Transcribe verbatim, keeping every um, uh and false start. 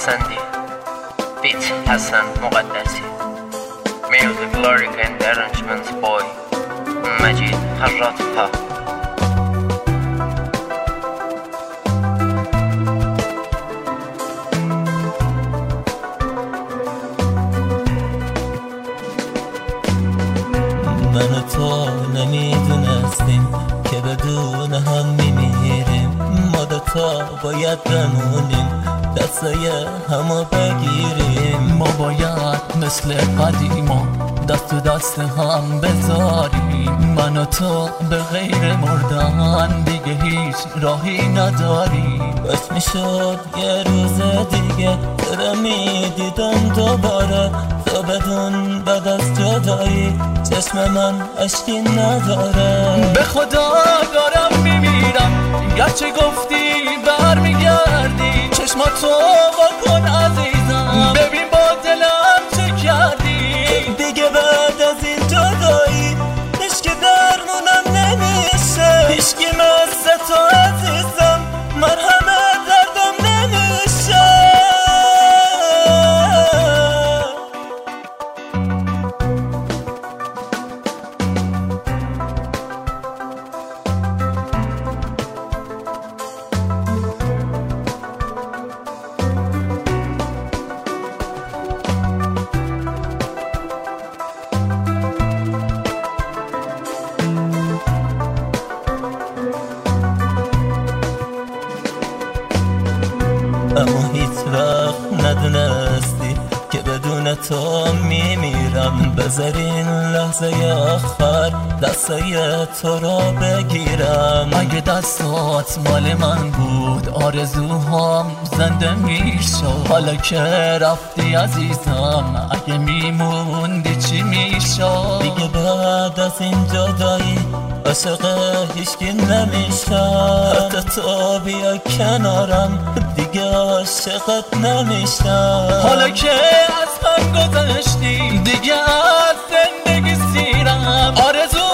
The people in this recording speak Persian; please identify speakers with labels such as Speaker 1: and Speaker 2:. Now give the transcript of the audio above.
Speaker 1: پسندی. بیت حسن مقدسی. Music, lyric and arrangements boy مجید خراط‌ها.
Speaker 2: من و تو نمیدونستیم که بدون هم میمیریم. ما دوتا باید بمونیم دستای همو بگیریم. ما باید مثل قدیما دست و دست هم بذاریم. من و تو به غیر مردن دیگه هیچ راهی نداریم. بس میشد یه روز دیگه تو میدیدم دوباره. تو بدون بعد از جدایی چشم من اشکی نداره. به خدا دارم میمیرم گرچه گفتی برمیگردی. چشماتو با کن عزیزم ببین با دلم چه کردی. دیگه بعد از این جدایی هیچکی درمونم نمیشه. هیچکی مثل تو عزیزم مرهم دردم نمیشه. اما هیچ وقت ندونستی که بدون تو میمیرم. بذار این لحظه آخر دستای تو را بگیرم. اگه دستات مال من بود آرزوهام زنده میشد. حالا که رفتی عزیزم اگه میموندی چی میشد. دیگه بعد از این جدایی عاشق هیچکی نمیشم. حتی تو بیا کنارم دیگه عاشقت نمیشم. حالا که از من گذشتی دیگه از زندگی سیرم. آرزو